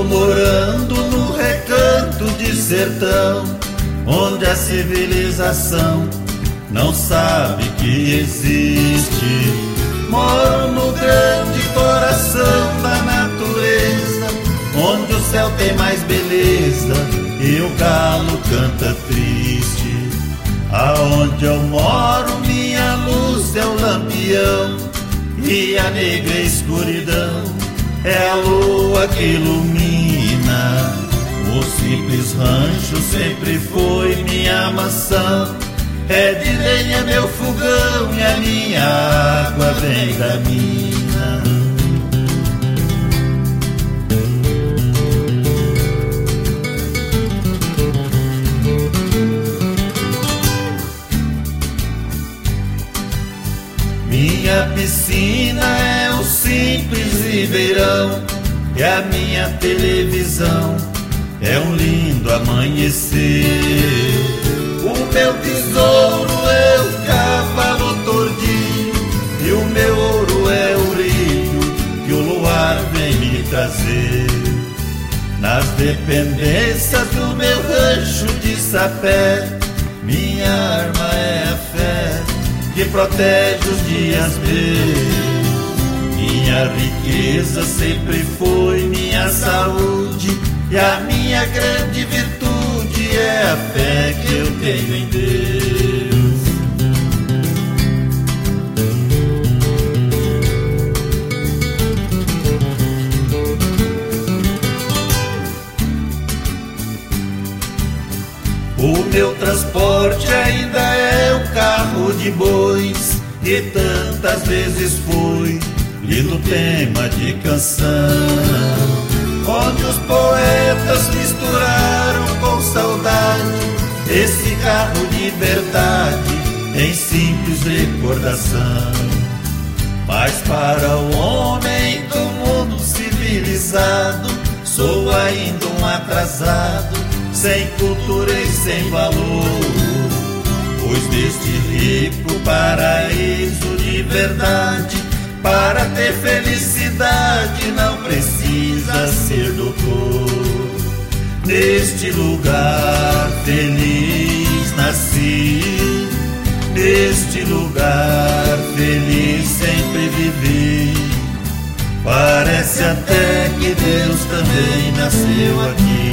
morando no recanto de sertão, onde a civilização não sabe que existe. Moro no grande coração da natureza, onde o céu tem mais beleza e o galo canta triste. Aonde eu moro minha luz é o lampião, e a negra escuridão é a lua que ilumina. O simples rancho sempre foi minha mansão, é de lenha meu fogão e a minha água vem da mina. Minha piscina é o simples ribeirão, e a minha televisão é um lindo amanhecer. O meu tesouro é o cavalo tordilho, e o meu ouro é o rio que o luar vem me trazer. Nas dependências do meu rancho de sapé, minha arma é a fé que protege os dias meus. Minha riqueza sempre foi minha saúde, e a minha grande virtude é a fé que eu tenho em Deus. O meu transporte ainda é um carro de bois, e tantas vezes foi lindo tema de canção, onde os poetas misturaram com saudade esse carro de verdade em simples recordação. Mas para o homem do mundo civilizado, sou ainda um atrasado, sem cultura e sem valor, pois deste rico paraíso de verdade, para ter felicidade não precisa ser doutor. Neste lugar feliz nasci, neste lugar feliz sempre vivi. Parece até que Deus também nasceu aqui.